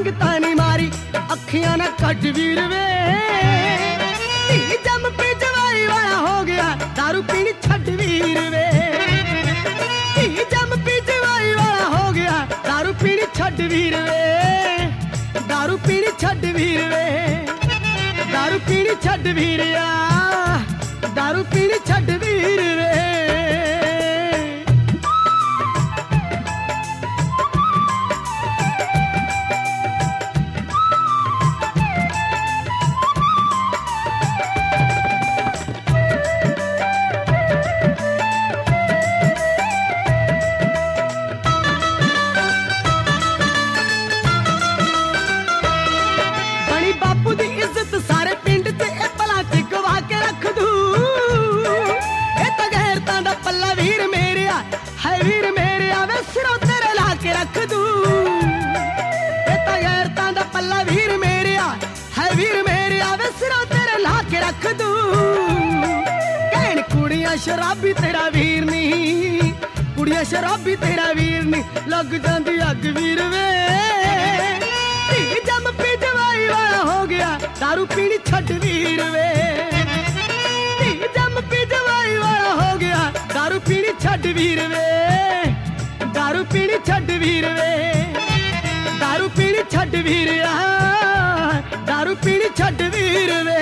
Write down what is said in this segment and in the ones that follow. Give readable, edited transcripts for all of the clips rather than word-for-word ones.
संगतां नी मारी अखियां ना कट वीर वे जम पे जवाई वाला हो गया दारू पीनी छड्ड वीर वे जम पे जवाई वाला हो गया दारू पीनी छड्ड वीर वे दारू पीनी छड्ड वीर वे दारू पीनी छड्ड वीरिया दारू पीनी छड्ड वीर वे शराबी तेरा वीर नी कुड़िया शराबी तेरा वीर नी लग जांदी अग वीर वे जम पे जवाई वाला हो गया दारू पीनी छड्ड वीर वे जम पे जवाई वाला हो गया दारू पीनी छड्ड वीर वे दारू पीनी छड्ड वीर वे दारू पीनी छड्ड वीर दारू पीनी छड्ड वीर वे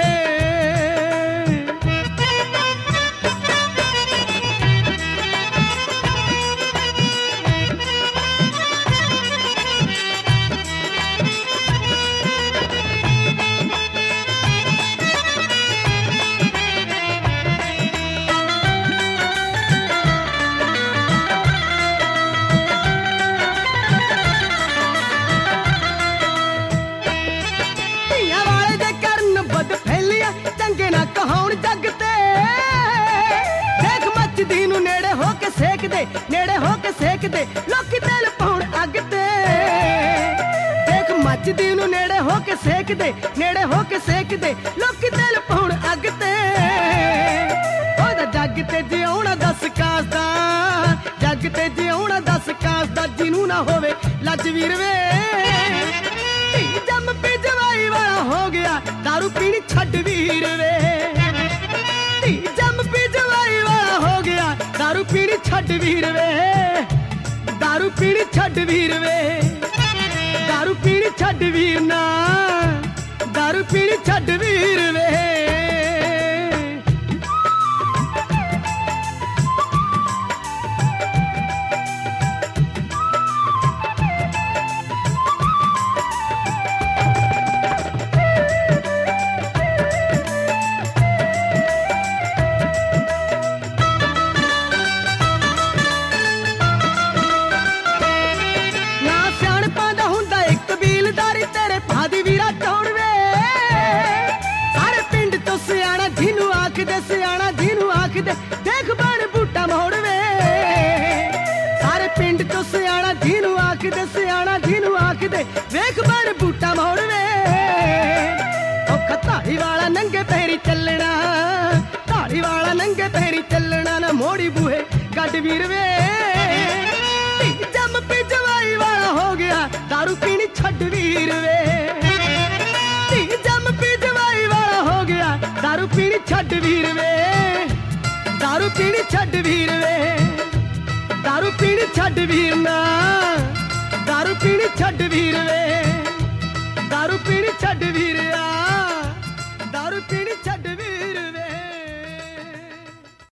नेड़े होके सेक दे लोकी तेल पाउण अग ते देख मचदी नू नेड़े होके सेक दे नेड़े होके सेक दे लोकी तेल पाउण अग ते ओदा जग ते जिउणा दस कासदा जग ते जिउणा दस कासदा जिनू ना होवे लज वीर वे जम पे जवाई वाला हो गया दारू पीनी छड्ड वीर वे जम पे जवाई वाला हो गया दारू पीनी छड्ड वीर वे दारू पीनी छड्ड वीर वे दारू पीनी छड्ड वीर ना दारू पीनी छड्ड वीर वे सियाणा जिनू आखदे देख बण बूटा मोड़ वे सारे पिंड तो सियाणा जिनू आखदे सियाणा जिनू आखदे देख बण बूटा मोड़ वे ओ धाड़ी वाला नंगे पैरी चलना धाड़ी वाला नंगे पैरी चलना ना मोड़ी बूहे गड वीर वे जम पे जवाई वाला हो गया दारू पीनी छड्ड वीर वे जम पे जवाई वाला हो गया दारू पीनी छड्ड वीर वे दारू पीनी छड्ड वीर वे दारू पीनी छड्ड वीर ना